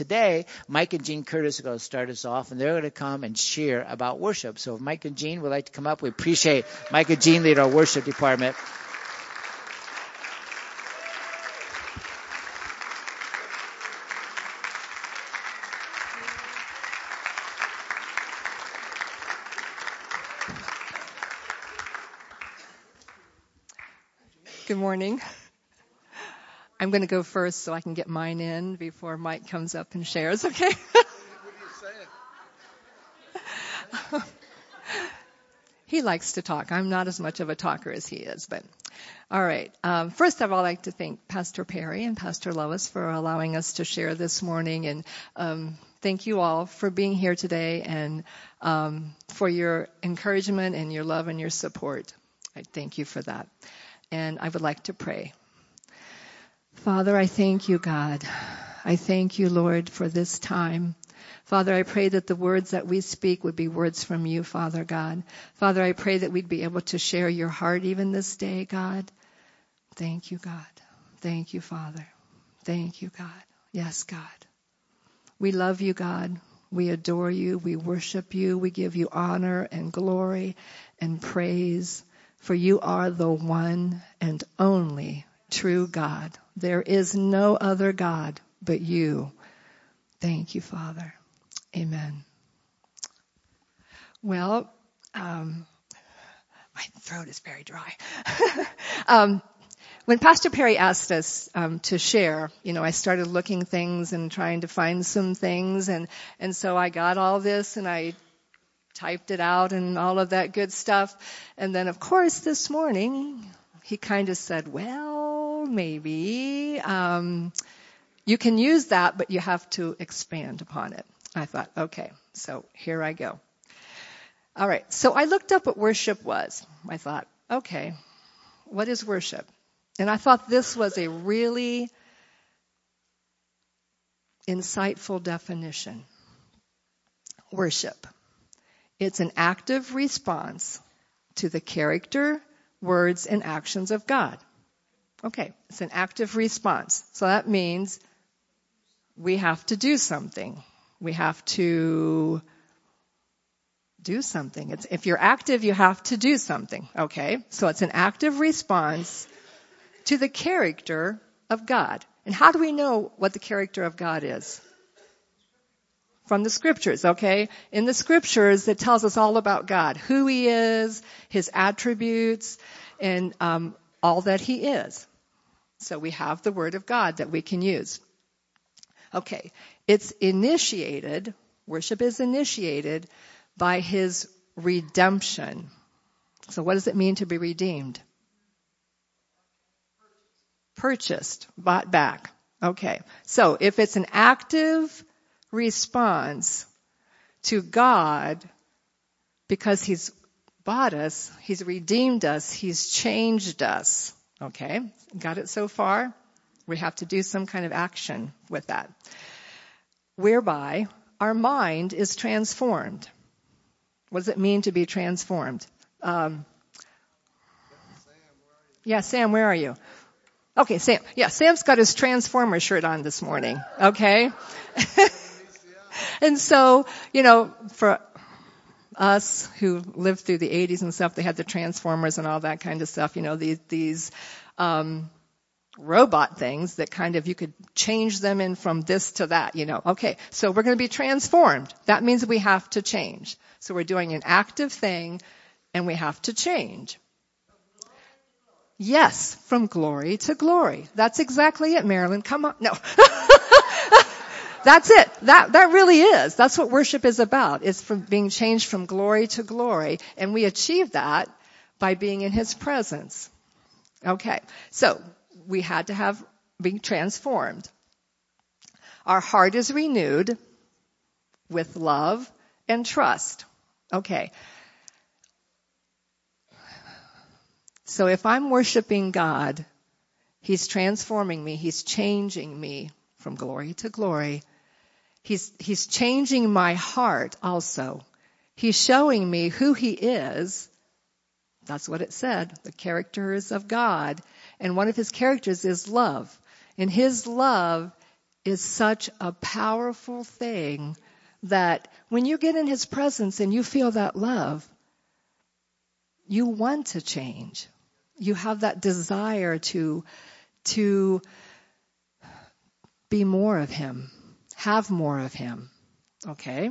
Today, Mike and Jean Curtis are going to start us off, and they're going to come and share about worship. So if Mike and Jean would like to come up, we appreciate Mike and Jean lead our worship department. Good morning. I'm going to go first so I can get mine in before Mike comes up and shares, okay? He likes to talk. I'm not as much of a talker as he is, but all right. First of all, I'd like to thank Pastor Perry and Pastor Lois for allowing us to share this morning, and thank you all for being here today and for your encouragement and your love and your support. I thank you for that. And I would like to pray. Father, I thank you, God. I thank you, Lord, for this time. Father, I pray that the words that we speak would be words from you, Father God. Father, I pray that we'd be able to share your heart even this day, God. Thank you, God. Thank you, Father. Thank you, God. Yes, God. We love you, God. We adore you. We worship you. We give you honor and glory and praise, for you are the one and only true God. There is no other God but you. Thank you, Father. Amen. Well, my throat is very dry. When Pastor Perry asked us to share, I started looking things and trying to find some things, and so I got all this and I typed it out and all of that good stuff. And then, of course, this morning, he kind of said, well, maybe you can use that, but you have to expand upon it. I thought, okay, so here I go. All right, so I looked up what worship was. I thought, okay, what is worship? And I thought this was a really insightful definition. Worship. It's an active response to the character, words, and actions of God. Okay, it's an active response. So that means we have to do something. We have to do something. If you're active, you have to do something. Okay, so it's an active response to the character of God. And how do we know what the character of God is? From the scriptures, okay? In the scriptures, it tells us all about God, who he is, his attributes, and all that he is. So we have the word of God that we can use. Okay, it's initiated, worship is initiated by his redemption. So what does it mean to be redeemed? Purchased, bought back. Okay, so if it's an active response to God because he's bought us, he's redeemed us, he's changed us. Okay, got it so far? We have to do some kind of action with that. Whereby our mind is transformed. What does it mean to be transformed? Yeah, Sam, where are you? Okay, Sam. Yeah, Sam's got his Transformer shirt on this morning. Okay? And so, for us who lived through the 80s and stuff, they had the Transformers and all that kind of stuff, these robot things that kind of, you could change them in from this to that, Okay, so we're going to be transformed. That means we have to change. So we're doing an active thing and we have to change. Yes, from glory to glory. That's exactly it, Marilyn. Come on. No. That's it. That really is. That's what worship is about. It's from being changed from glory to glory. And we achieve that by being in his presence. Okay. So we had to be transformed. Our heart is renewed with love and trust. Okay. So if I'm worshiping God, he's transforming me. He's changing me from glory to glory. He's changing my heart also. He's showing me who he is. That's what it said, the characters of God. And one of his characters is love. And his love is such a powerful thing that when you get in His presence and you feel that love, you want to change. You have that desire to be more of Him, have more of Him. Okay?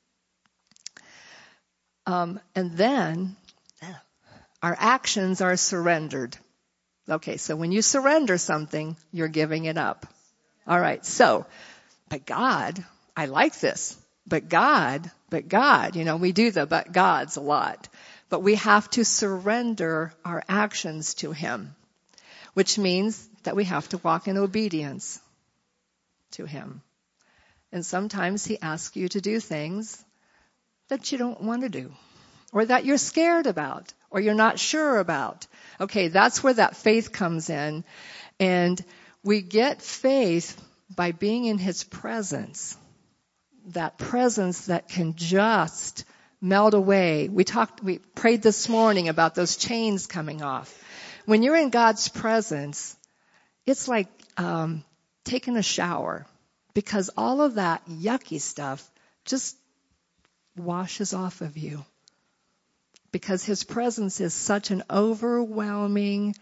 And then our actions are surrendered. Okay, so when you surrender something, you're giving it up. All right, so, but God, I like this. But God, we do the but gods a lot. But we have to surrender our actions to Him, which means that we have to walk in obedience to Him. And sometimes He asks you to do things that you don't want to do, or that you're scared about, or you're not sure about. Okay, that's where that faith comes in. And we get faith by being in His presence. That presence that can just melt away. We prayed this morning about those chains coming off. When you're in God's presence, it's like taking a shower, because all of that yucky stuff just washes off of you. Because His presence is such an overwhelmingness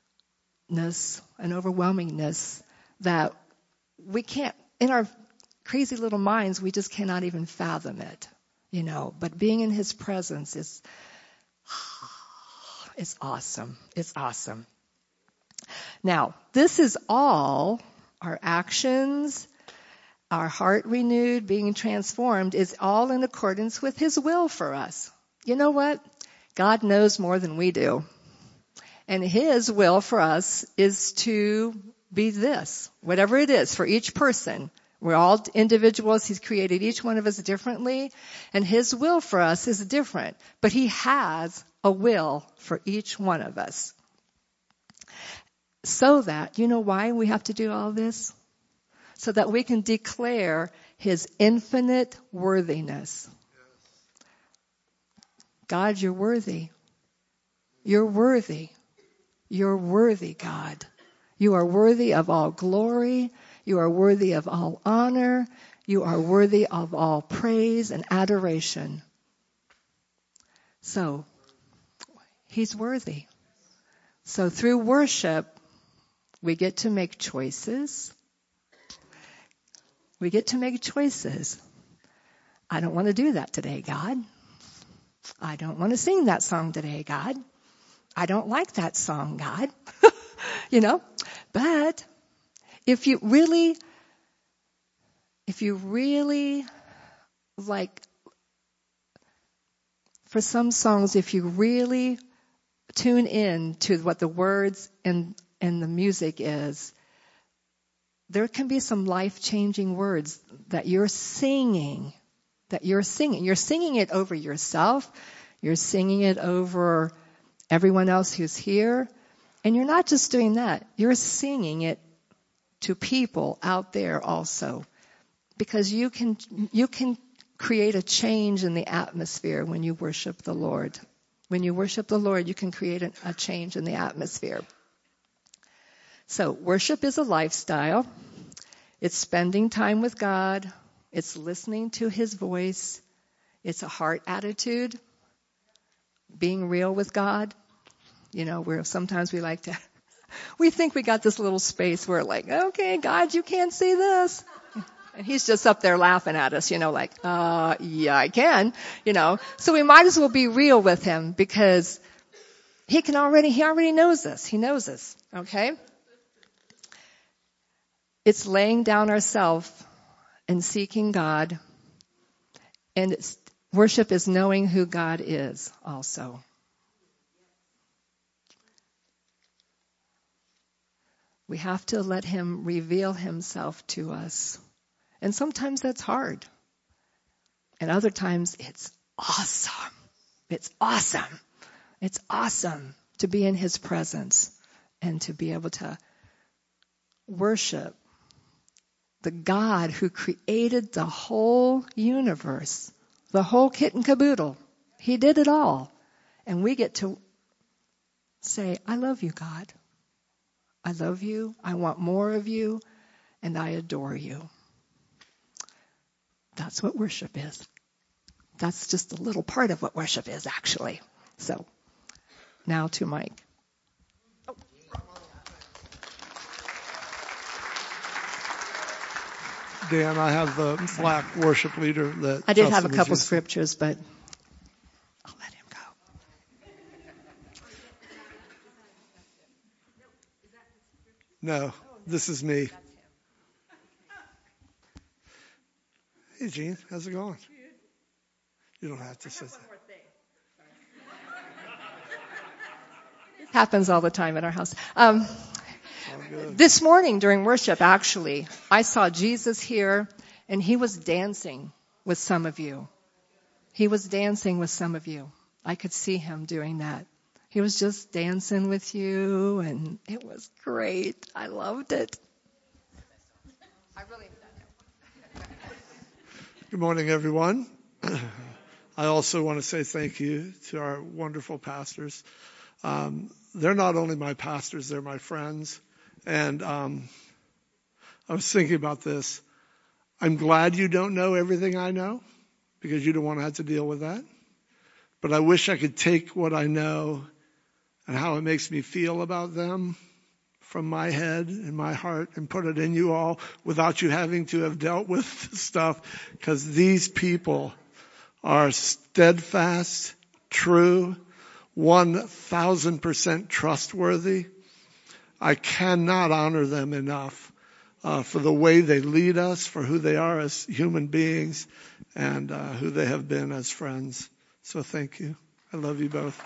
that we can't, in our crazy little minds, we just cannot even fathom it, But being in His presence is, it's awesome. It's awesome. Now, this is all our actions, our heart renewed, being transformed, is all in accordance with His will for us. You know what? God knows more than we do. And His will for us is to be this, whatever it is for each person. We're all individuals. He's created each one of us differently, and His will for us is different. But He has a will for each one of us. So that, you know why we have to do all this? So that we can declare His infinite worthiness. God, you're worthy. You're worthy. You're worthy, God. You are worthy of all glory. You are worthy of all honor. You are worthy of all praise and adoration. So, He's worthy. So through worship, we get to make choices. We get to make choices. I don't want to do that today, God. I don't want to sing that song today, God. I don't like that song, God. But if you really like, for some songs, if you really tune in to what the words and the music is, there can be some life-changing words that you're singing. You're singing it over yourself. You're singing it over everyone else who's here. And you're not just doing that. You're singing it to people out there also. Because you can create a change in the atmosphere when you worship the Lord. When you worship the Lord, you can create a change in the atmosphere. So worship is a lifestyle. It's spending time with God. It's listening to His voice. It's a heart attitude. Being real with God. Where sometimes we think we got this little space where okay, God, you can't see this. And He's just up there laughing at us, yeah, I can, So we might as well be real with Him, because He already knows us. He knows us, okay? It's laying down ourselves and seeking God. And worship is knowing who God is also. We have to let Him reveal Himself to us. And sometimes that's hard. And other times it's awesome. It's awesome. It's awesome to be in His presence and to be able to worship the God who created the whole universe, the whole kit and caboodle. He did it all. And we get to say, I love you, God. I love you. I want more of you. and I adore you. That's what worship is. That's just a little part of what worship is, actually. So, now to Mike. Dan, I have the black worship leader that I did have a Justin was couple using. scriptures, but I'll let him go. No, this is me. Hey, Gene, how's it going? You don't have to say that. Happens all the time at our house. All good. This morning during worship, actually, I saw Jesus here, and he was dancing with some of you. He was dancing with some of you. I could see him doing that. He was just dancing with you, and it was great. I loved it. I really. Good morning, everyone. I also want to say thank you to our wonderful pastors. They're not only my pastors, they're my friends. And I was thinking about this. I'm glad you don't know everything I know, because you don't want to have to deal with that. But I wish I could take what I know and how it makes me feel about them from my head and my heart and put it in you all without you having to have dealt with stuff, because these people are steadfast, true, 1,000% trustworthy. I cannot honor them enough for the way they lead us, for who they are as human beings, and who they have been as friends. So thank you. I love you both.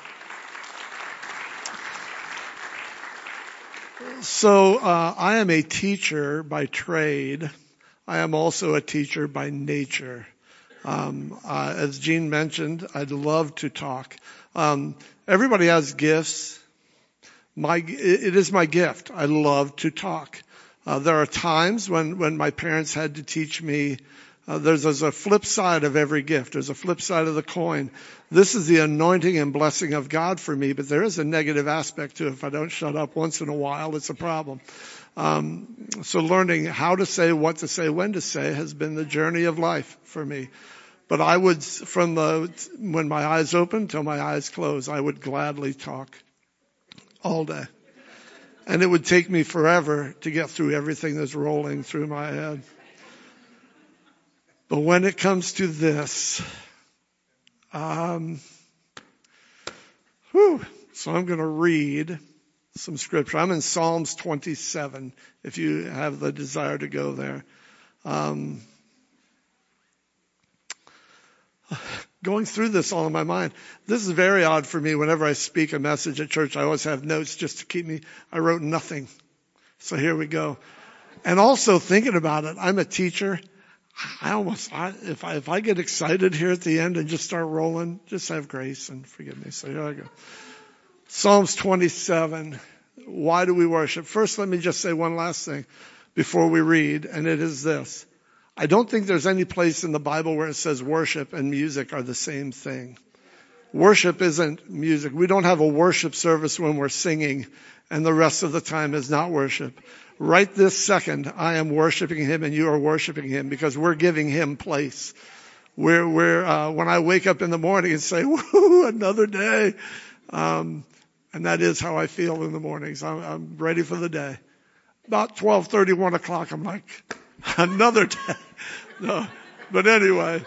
So I am a teacher by trade. I am also a teacher by nature. As Gene mentioned, I'd love to talk. Everybody has gifts. It is my gift. I love to talk. There are times when my parents had to teach me. There's a flip side of every gift. There's a flip side of the coin. This is the anointing and blessing of God for me, but there is a negative aspect to it. If I don't shut up once in a while, it's a problem. So learning how to say, what to say, when to say has been the journey of life for me. But I would, when my eyes open till my eyes close, I would gladly talk all day. And it would take me forever to get through everything that's rolling through my head. But when it comes to this, so I'm going to read some scripture. I'm in Psalms 27, if you have the desire to go there. Going through this all in my mind. This is very odd for me. Whenever I speak a message at church, I always have notes just to keep me. I wrote nothing. So here we go. And also thinking about it, I'm a teacher. If I get excited here at the end and just start rolling, just have grace and forgive me. So here I go. Psalms 27. Why do we worship? First, let me just say one last thing before we read, and it is this. I don't think there's any place in the Bible where it says worship and music are the same thing. Worship isn't music. We don't have a worship service when we're singing and the rest of the time is not worship. Right this second, I am worshiping him and you are worshiping him because we're giving him place. When I wake up in the morning and say, woo, another day. And that is how I feel in the mornings. I'm ready for the day. About 12:30, 1 o'clock, I'm like, another day. No, but anyway,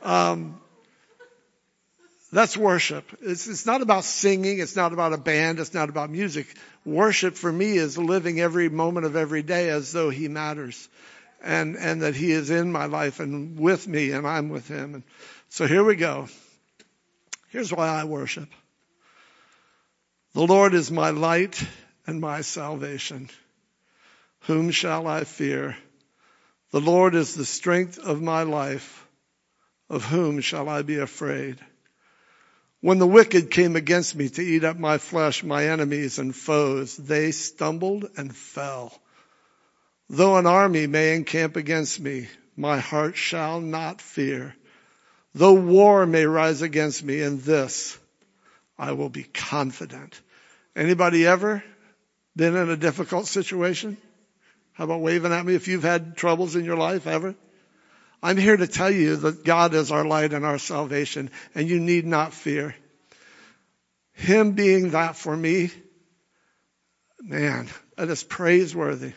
that's worship. It's not about singing. It's not about a band. It's not about music. Worship for me is living every moment of every day as though he matters and that he is in my life and with me and I'm with him. And so here we go. Here's why I worship. The Lord is my light and my salvation. Whom shall I fear? The Lord is the strength of my life. Of whom shall I be afraid? When the wicked came against me to eat up my flesh, my enemies and foes, they stumbled and fell. Though an army may encamp against me, my heart shall not fear. Though war may rise against me, in this I will be confident. Anybody ever been in a difficult situation? How about waving at me if you've had troubles in your life ever? I'm here to tell you that God is our light and our salvation, and you need not fear. Him being that for me, man, that is praiseworthy.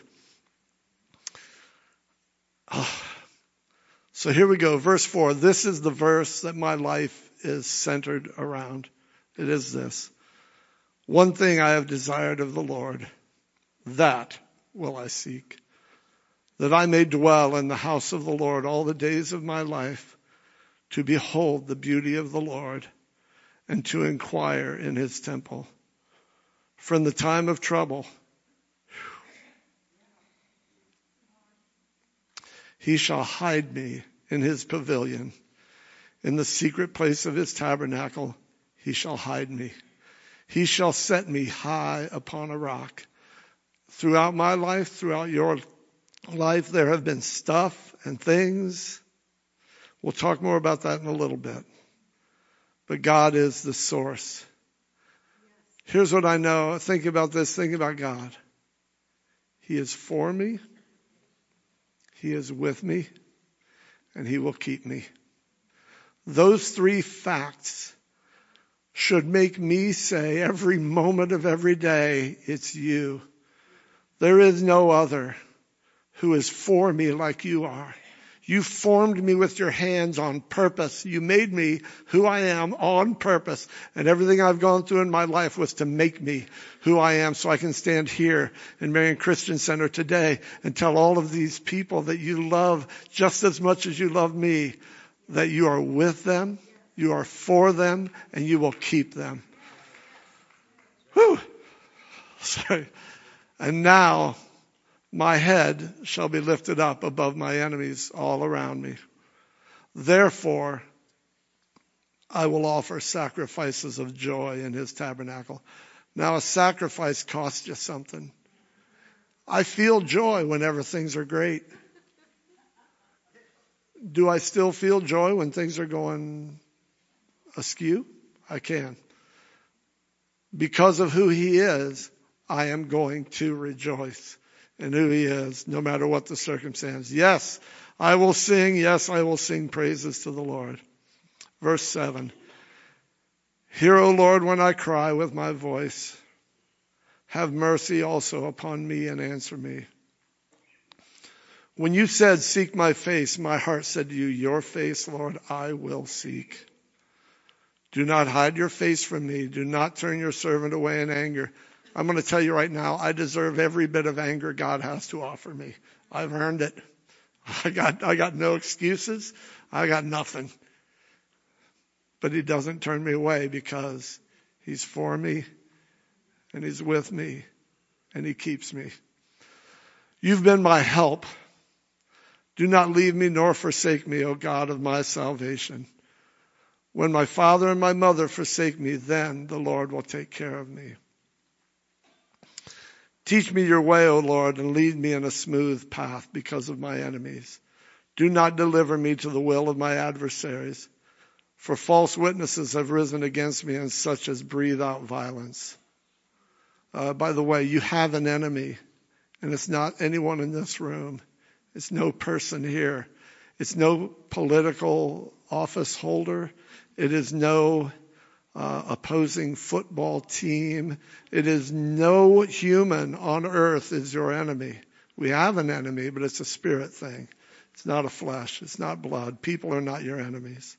Oh. So here we go, verse 4. This is the verse that my life is centered around. It is this. One thing I have desired of the Lord, that will I seek, that I may dwell in the house of the Lord all the days of my life, to behold the beauty of the Lord and to inquire in his temple. For in the time of trouble, he shall hide me in his pavilion. In the secret place of his tabernacle, he shall hide me. He shall set me high upon a rock. Throughout my life, throughout your life, there have been stuff and things. We'll talk more about that in a little bit. But God is the source. Here's what I know. Think about this. Think about God. He is for me. He is with me. And he will keep me. Those three facts should make me say every moment of every day, it's you. There is no other who is for me like you are. You formed me with your hands on purpose. You made me who I am on purpose. And everything I've gone through in my life was to make me who I am so I can stand here in Marion Christian Center today and tell all of these people that you love just as much as you love me, that you are with them, you are for them, and you will keep them. Whew. Sorry. And now my head shall be lifted up above my enemies all around me. Therefore, I will offer sacrifices of joy in his tabernacle. Now, a sacrifice costs you something. I feel joy whenever things are great. Do I still feel joy when things are going askew? I can. Because of who he is, I am going to rejoice in who he is, no matter what the circumstance. Yes, I will sing. Yes, I will sing praises to the Lord. Verse 7. Hear, O Lord, when I cry with my voice. Have mercy also upon me and answer me. When you said, seek my face, my heart said to you, your face, Lord, I will seek. Do not hide your face from me. Do not turn your servant away in anger. I'm going to tell you right now, I deserve every bit of anger God has to offer me. I've earned it. I got no excuses. I got nothing. But he doesn't turn me away because he's for me and he's with me and he keeps me. You've been my help. Do not leave me nor forsake me, O God of my salvation. When my father and my mother forsake me, then the Lord will take care of me. Teach me your way, O Lord, and lead me in a smooth path because of my enemies. Do not deliver me to the will of my adversaries, for false witnesses have risen against me, and such as breathe out violence. By the way, you have an enemy, and it's not anyone in this room. It's no person here. It's no political office holder. It is no opposing football team. It is no human on earth is your enemy. We have an enemy, but it's a spirit thing. It's not a flesh. It's not blood. People are not your enemies.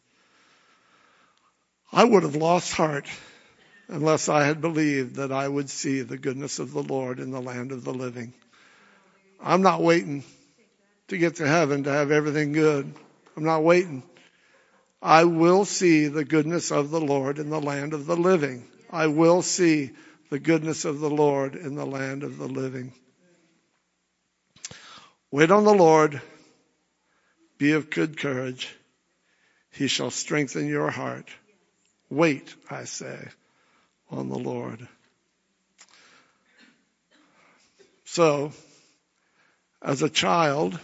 I would have lost heart unless I had believed that I would see the goodness of the Lord in the land of the living. I'm not waiting to get to heaven to have everything good. I'm not waiting. I will see the goodness of the Lord in the land of the living. I will see the goodness of the Lord in the land of the living. Wait on the Lord. Be of good courage. He shall strengthen your heart. Wait, I say, on the Lord. So, as a child,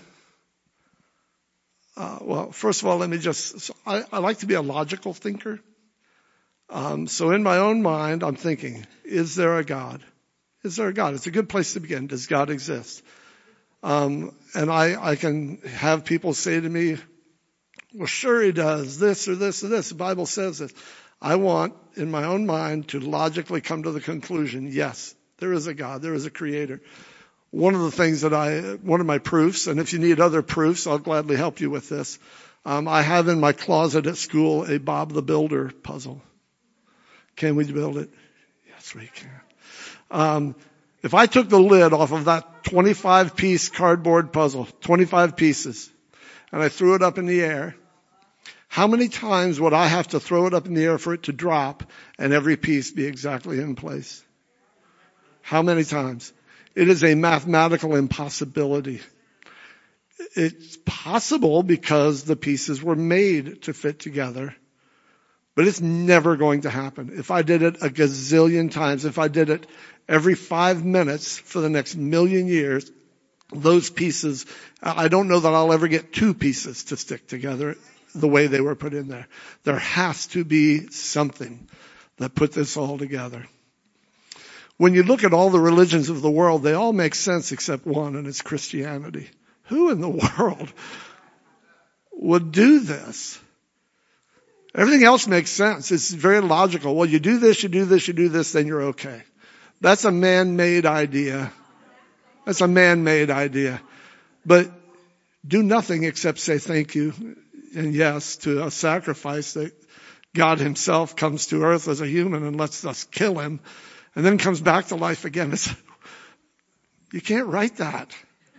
first of all, I like to be a logical thinker. So in my own mind, I'm thinking, is there a God? Is there a God? It's a good place to begin. Does God exist? And I can have people say to me, well, sure he does this or this or this. The Bible says this. I want, in my own mind, to logically come to the conclusion, yes, there is a God, there is a creator. One of the things one of my proofs, and if you need other proofs, I'll gladly help you with this. I have in my closet at school a Bob the Builder puzzle. Can we build it? Yes, we can. If I took the lid off of that 25-piece cardboard puzzle, 25 pieces, and I threw it up in the air, how many times would I have to throw it up in the air for it to drop and every piece be exactly in place? How many times? It is a mathematical impossibility. It's possible because the pieces were made to fit together, but it's never going to happen. If I did it a gazillion times, if I did it every 5 minutes for the next million years, those pieces, I don't know that I'll ever get 2 pieces to stick together the way they were put in there. There has to be something that put this all together. When you look at all the religions of the world, they all make sense except one, and it's Christianity. Who in the world would do this? Everything else makes sense. It's very logical. Well, you do this, you do this, you do this, then you're okay. That's a man-made idea. That's a man-made idea. But do nothing except say thank you and yes to a sacrifice that God himself comes to earth as a human and lets us kill him and then comes back to life again. You can't write that.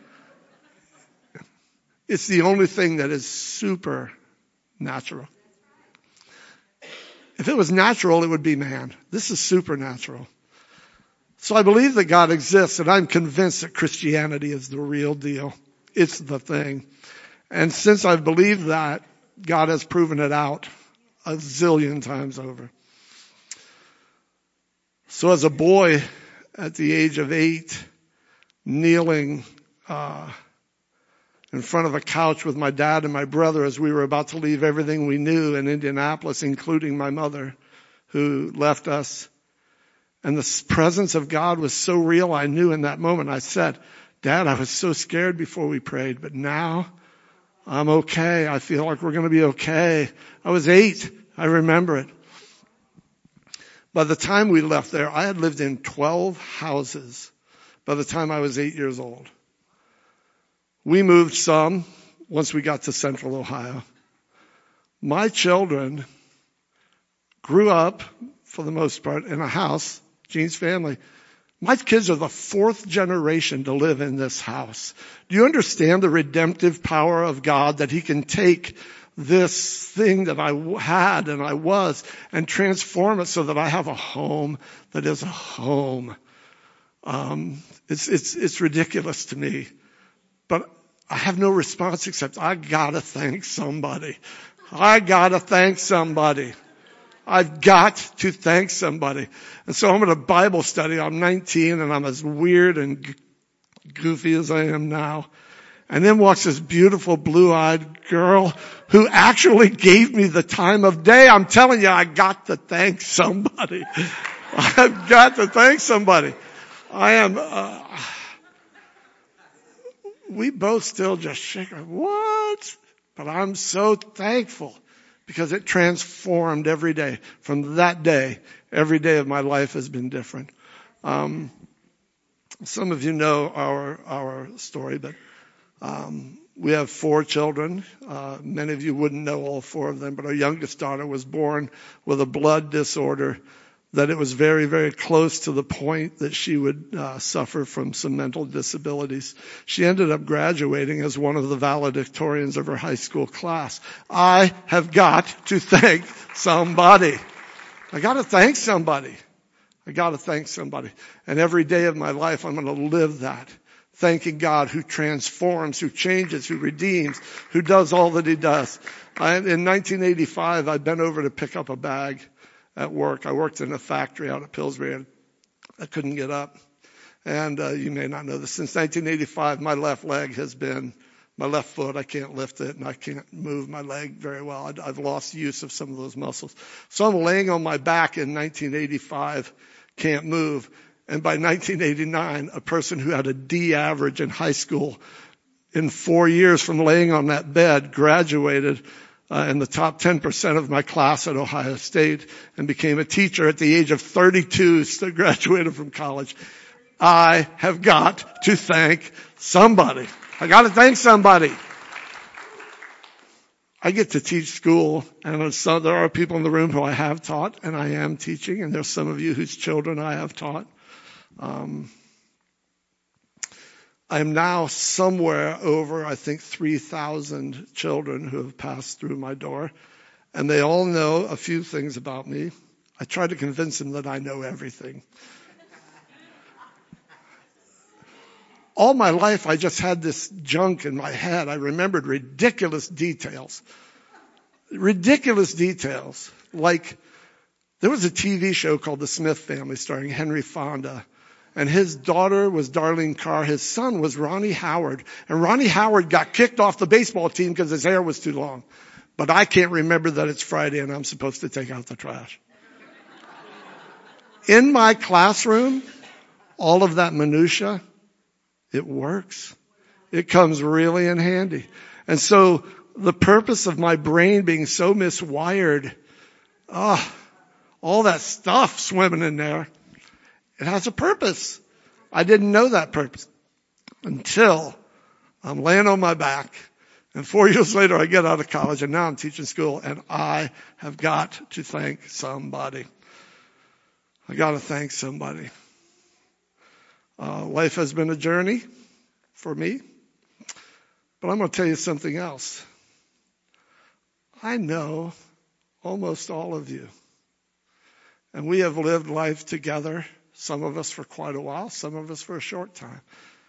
It's the only thing that is supernatural. If it was natural, it would be man. This is supernatural. So I believe that God exists, and I'm convinced that Christianity is the real deal. It's the thing. And since I've believed that, God has proven it out a zillion times over. So as a boy at the age of 8, kneeling in front of a couch with my dad and my brother as we were about to leave everything we knew in Indianapolis, including my mother who left us. And the presence of God was so real, I knew in that moment. I said, Dad, I was so scared before we prayed, but now I'm okay. I feel like we're going to be okay. I was 8. I remember it. By the time we left there, I had lived in 12 houses by the time I was 8 years old. We moved some once we got to Central Ohio. My children grew up, for the most part, in a house, Gene's family. My kids are the 4th generation to live in this house. Do you understand the redemptive power of God, that he can take this thing that I had and I was and transform it so that I have a home that is a home? It's ridiculous to me. But I have no response except I gotta thank somebody. I gotta thank somebody. I've got to thank somebody. And so I'm at a Bible study. I'm 19 and I'm as weird and goofy as I am now. And then walks this beautiful blue-eyed girl who actually gave me the time of day. I'm telling you, I got to thank somebody. I've got to thank somebody. We both still just shake our, what? But I'm so thankful because it transformed every day. From that day, every day of my life has been different. Some of you know our story, but we have 4 children. Many of you wouldn't know all 4 of them, but our youngest daughter was born with a blood disorder that it was very, very close to the point that she would suffer from some mental disabilities. She ended up graduating as one of the valedictorians of her high school class. I have got to thank somebody. I got to thank somebody. I got to thank somebody. And every day of my life, I'm going to live that. Thanking God who transforms, who changes, who redeems, who does all that he does. In 1985, I bent over to pick up a bag at work. I worked in a factory out at Pillsbury and I couldn't get up. And you may not know this. Since 1985, my left leg has been, my left foot, I can't lift it and I can't move my leg very well. I've lost use of some of those muscles. So I'm laying on my back in 1985, can't move. And by 1989, a person who had a D average in high school in 4 years from laying on that bed graduated in the top 10% of my class at Ohio State and became a teacher at the age of 32, so graduated from college. I have got to thank somebody. I got to thank somebody. I get to teach school, and so there are people in the room who I have taught, and I am teaching, and there's some of you whose children I have taught. I am now somewhere over, I think, 3,000 children who have passed through my door, and they all know a few things about me. I try to convince them that I know everything. All my life, I just had this junk in my head. I remembered ridiculous details. Ridiculous details. Like, there was a TV show called The Smith Family starring Henry Fonda. And his daughter was Darlene Carr. His son was Ronnie Howard. And Ronnie Howard got kicked off the baseball team because his hair was too long. But I can't remember that it's Friday and I'm supposed to take out the trash. In my classroom, all of that minutia, it works. It comes really in handy. And so the purpose of my brain being so miswired, all that stuff swimming in there, it has a purpose. I didn't know that purpose until I'm laying on my back. And 4 years later, I get out of college and now I'm teaching school and I have got to thank somebody. I got to thank somebody. Life has been a journey for me, but I'm going to tell you something else. I know almost all of you, and we have lived life together, some of us for quite a while, some of us for a short time.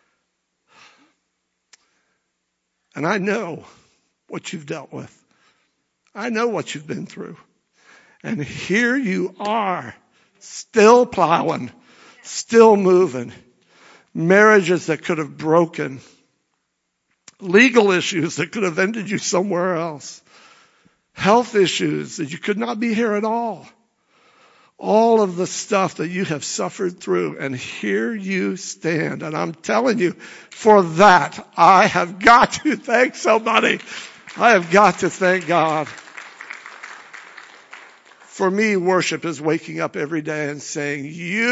And I know what you've dealt with. I know what you've been through. And here you are, still plowing, still moving. Marriages that could have broken. Legal issues that could have ended you somewhere else. Health issues that you could not be here at all. All of the stuff that you have suffered through, and here you stand. And I'm telling you, for that, I have got to thank somebody. I have got to thank God. For me, worship is waking up every day and saying,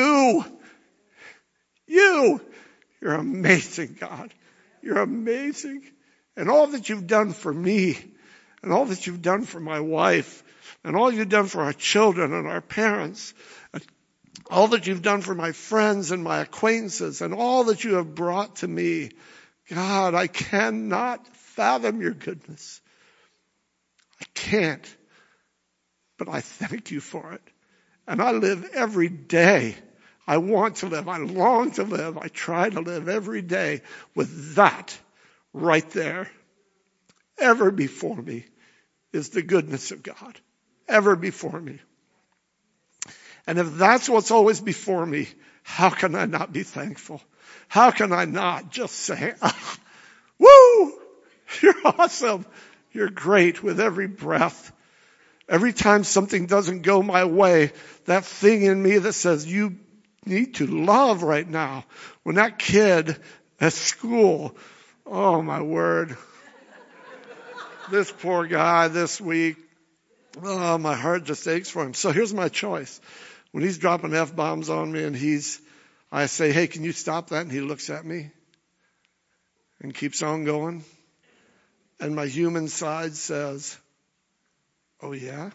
you're amazing, God. You're amazing. And all that you've done for me, and all that you've done for my wife, and all you've done for our children and our parents, and all that you've done for my friends and my acquaintances, and all that you have brought to me, God, I cannot fathom your goodness. I can't. But I thank you for it. And I live every day. I want to live. I long to live. I try to live every day with that right there. Ever before me is the goodness of God. Ever before me. And if that's what's always before me, how can I not be thankful? How can I not just say, woo, you're awesome. You're great with every breath. Every time something doesn't go my way, that thing in me that says, you need to love right now. When that kid at school, oh my word, this poor guy this week, oh, my heart just aches for him. So here's my choice. When he's dropping F-bombs on me and I say, hey, can you stop that? And he looks at me and keeps on going. And my human side says, oh yeah?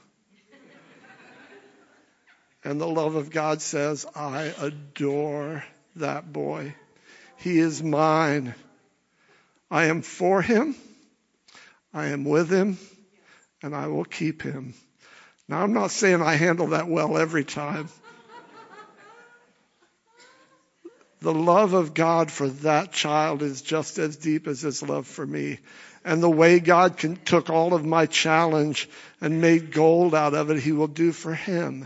And the love of God says, I adore that boy. He is mine. I am for him. I am with him. And I will keep him. Now, I'm not saying I handle that well every time. The love of God for that child is just as deep as his love for me. And the way God took all of my challenge and made gold out of it, he will do for him.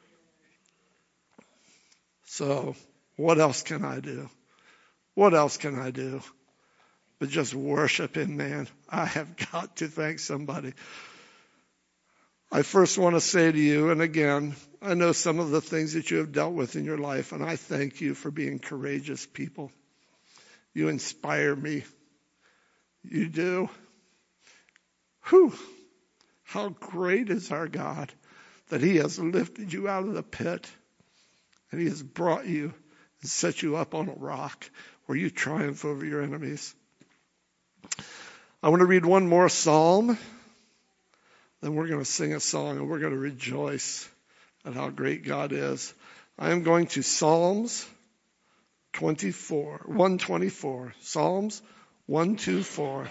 So, what else can I do? What else can I do? But just worship him, man. I have got to thank somebody. I first want to say to you, and again, I know some of the things that you have dealt with in your life, and I thank you for being courageous people. You inspire me. You do. Whew. How great is our God that he has lifted you out of the pit and he has brought you and set you up on a rock where you triumph over your enemies. I want to read one more psalm. Then we're going to sing a song and we're going to rejoice at how great God is. I am going to Psalms 124. Psalms 124.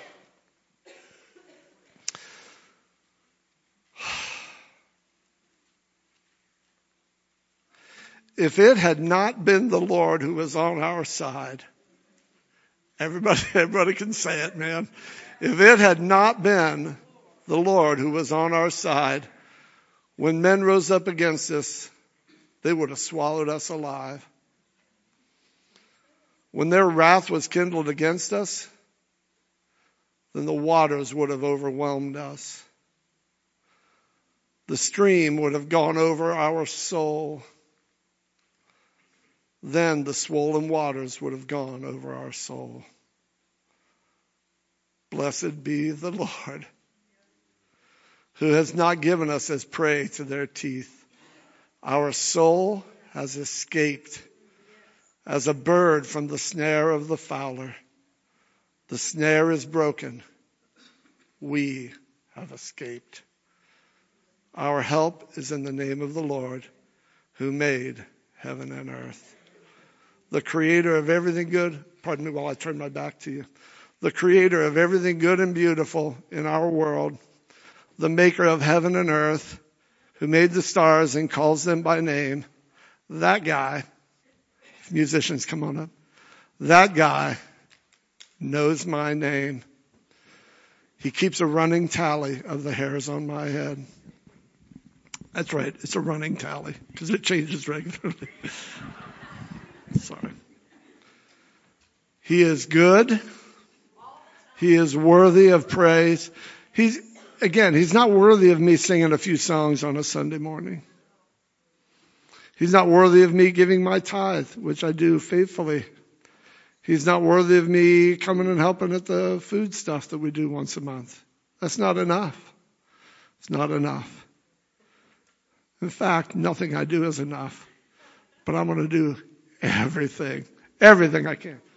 If it had not been the Lord who was on our side, everybody can say it, man. If it had not been the Lord who was on our side, when men rose up against us, they would have swallowed us alive. When their wrath was kindled against us, then the waters would have overwhelmed us. The stream would have gone over our soul. Then the swollen waters would have gone over our soul. Blessed be the Lord, who has not given us as prey to their teeth. Our soul has escaped as a bird from the snare of the fowler. The snare is broken. We have escaped. Our help is in the name of the Lord, who made heaven and earth. The creator of everything good, pardon me while I turn my back to you. The creator of everything good and beautiful in our world, the maker of heaven and earth, who made the stars and calls them by name, that guy, musicians come on up, that guy knows my name. He keeps a running tally of the hairs on my head. That's right, it's a running tally because it changes regularly. Sorry. He is good. He is worthy of praise. He's not worthy of me singing a few songs on a Sunday morning. He's not worthy of me giving my tithe, which I do faithfully. He's not worthy of me coming and helping at the food stuff that we do once a month. That's not enough. It's not enough. In fact, nothing I do is enough. But I'm going to do everything I can